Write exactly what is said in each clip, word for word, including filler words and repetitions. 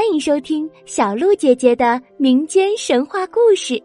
欢迎收听小鹿姐姐的民间神话故事《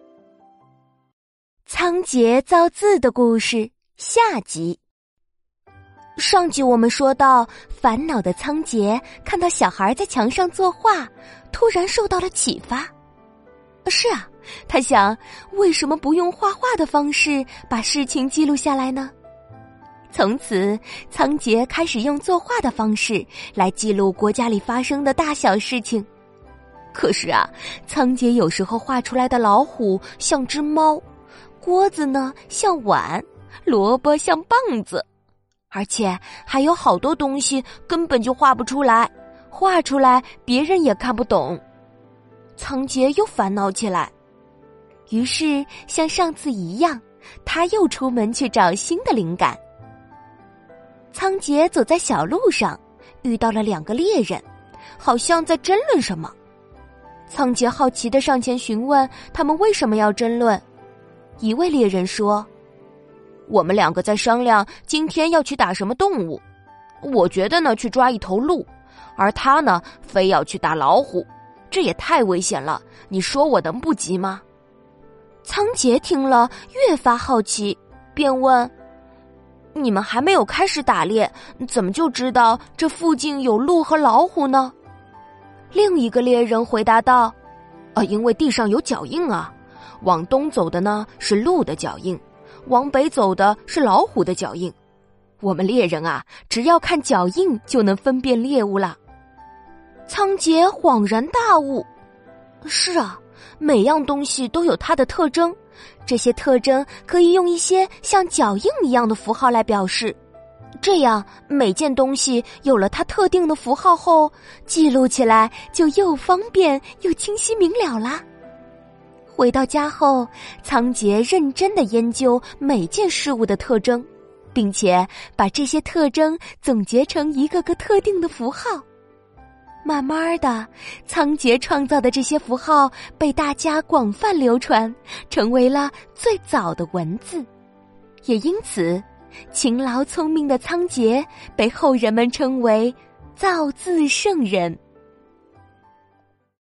仓颉造字的故事》下集。上集我们说到，烦恼的仓颉看到小孩在墙上作画，突然受到了启发。是啊，他想，为什么不用画画的方式把事情记录下来呢？从此，仓颉开始用作画的方式来记录国家里发生的大小事情。可是啊，仓颉有时候画出来的老虎像只猫，锅子呢像碗，萝卜像棒子，而且还有好多东西根本就画不出来，画出来别人也看不懂。仓颉又烦恼起来，于是像上次一样，他又出门去找新的灵感。仓颉走在小路上，遇到了两个猎人，好像在争论什么。仓颉好奇地上前询问他们为什么要争论。一位猎人说：我们两个在商量今天要去打什么动物，我觉得呢去抓一头鹿，而他呢非要去打老虎，这也太危险了，你说我能不急吗？仓颉听了越发好奇，便问：你们还没有开始打猎，怎么就知道这附近有鹿和老虎呢？另一个猎人回答道：啊，因为地上有脚印啊，往东走的呢是鹿的脚印，往北走的是老虎的脚印。我们猎人啊，只要看脚印就能分辨猎物了。仓颉恍然大悟，是啊，每样东西都有它的特征，这些特征可以用一些像脚印一样的符号来表示，这样每件东西有了它特定的符号后，记录起来就又方便又清晰明了啦。回到家后，仓颉认真地研究每件事物的特征，并且把这些特征总结成一个个特定的符号。慢慢的，仓颉创造的这些符号被大家广泛流传，成为了最早的文字。也因此，勤劳聪明的仓颉被后人们称为造字圣人。